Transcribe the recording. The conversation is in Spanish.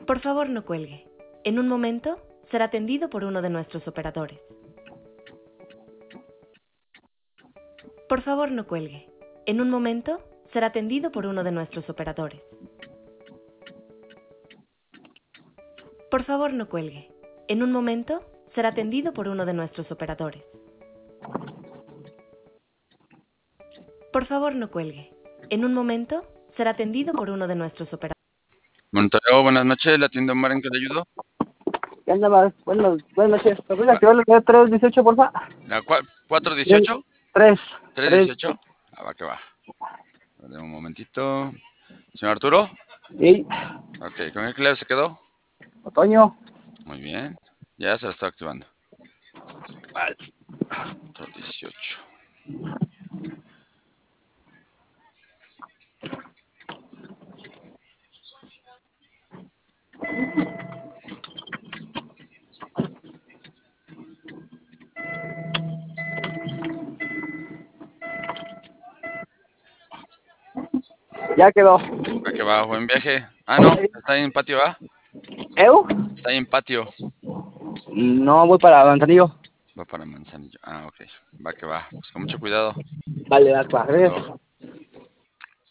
Por favor, no cuelgue. En un momento será atendido por uno de nuestros operadores. Por favor, no cuelgue. En un momento será atendido por uno de nuestros operadores. Por favor, no cuelgue. En un momento será atendido por uno de nuestros operadores. Por favor, no cuelgue. En un momento será atendido por uno de nuestros operadores. Monterrey, buenas noches, la tienda Omar, ¿en qué le ayudo? ¿Qué onda más? Buenas noches. ¿Me puedes activar la unidad 318, porfa? ¿La 418? 318. Va que va. Dame un momentito. Señor Arturo. Sí. Ok, ¿con qué clave se quedó? Otoño. Muy bien. Ya se la está activando. Vale. 418. Ya quedó. Va que va, buen viaje. Ah, no, está ahí en patio, ¿va? ¿Eu? Está ahí en patio. No, voy para Manzanillo. Va para Manzanillo. Ah, ok. Va que va. Pues con mucho cuidado. Vale, va, Hasta luego.